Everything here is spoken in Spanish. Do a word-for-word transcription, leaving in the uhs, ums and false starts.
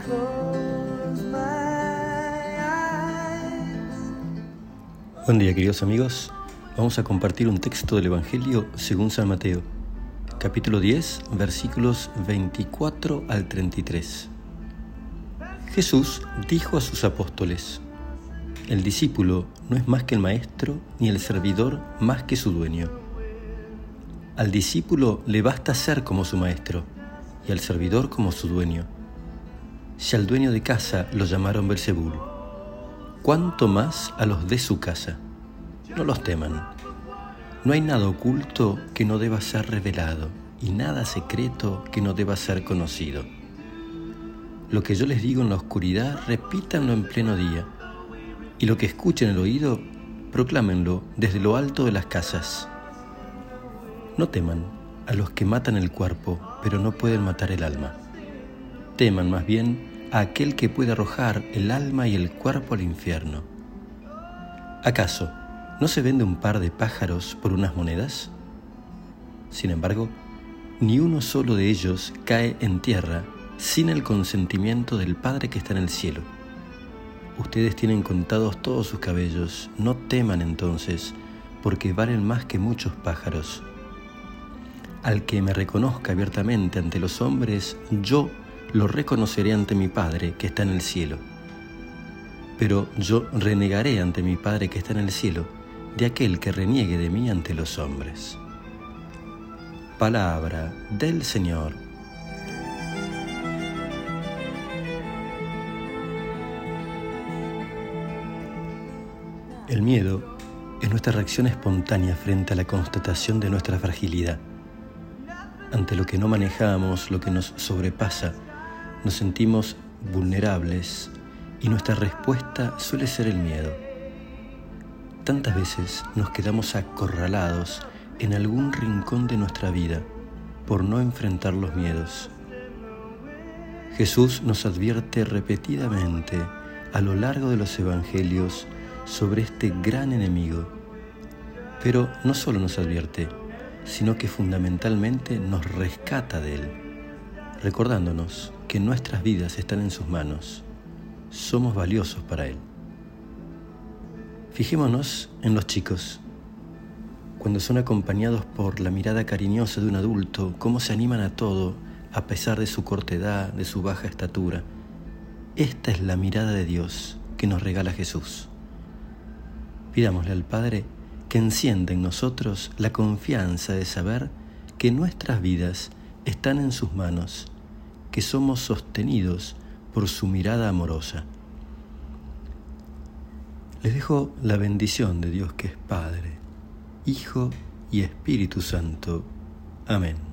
Buen día, queridos amigos. Vamos a compartir un texto del Evangelio según San Mateo, capítulo diez, versículos veinticuatro al treinta y tres. Jesús dijo a sus apóstoles: el discípulo no es más que el maestro, ni el servidor más que su dueño. Al discípulo le basta ser como su maestro, y al servidor como su dueño. Si al dueño de casa lo llamaron Belzebul, ¿cuánto más a los de su casa? No los teman. No hay nada oculto que no deba ser revelado, y nada secreto que no deba ser conocido. Lo que yo les digo en la oscuridad, repítanlo en pleno día, y lo que escuchen en el oído, proclámenlo desde lo alto de las casas. No teman a los que matan el cuerpo, pero no pueden matar el alma. Teman más bien a aquel que puede arrojar el alma y el cuerpo al infierno. ¿Acaso no se vende un par de pájaros por unas monedas? Sin embargo, ni uno solo de ellos cae en tierra sin el consentimiento del Padre que está en el cielo. Ustedes tienen contados todos sus cabellos. No teman entonces, porque valen más que muchos pájaros. Al que me reconozca abiertamente ante los hombres, yo lo reconoceré ante mi Padre que está en el cielo. Pero yo renegaré ante mi Padre que está en el cielo de aquel que reniegue de mí ante los hombres. Palabra del Señor. El miedo es nuestra reacción espontánea frente a la constatación de nuestra fragilidad. Ante lo que no manejamos, lo que nos sobrepasa, nos sentimos vulnerables y nuestra respuesta suele ser el miedo. Tantas veces nos quedamos acorralados en algún rincón de nuestra vida por no enfrentar los miedos. Jesús nos advierte repetidamente a lo largo de los evangelios sobre este gran enemigo, pero no solo nos advierte, sino que fundamentalmente nos rescata de él, recordándonos que nuestras vidas están en sus manos. Somos valiosos para él. Fijémonos en los chicos. Cuando son acompañados por la mirada cariñosa de un adulto, cómo se animan a todo, a pesar de su corta edad, de su baja estatura. Esta es la mirada de Dios que nos regala Jesús. Pidámosle al Padre que encienda en nosotros la confianza de saber que nuestras vidas están en sus manos, que somos sostenidos por su mirada amorosa. Les dejo la bendición de Dios que es Padre, Hijo y Espíritu Santo. Amén.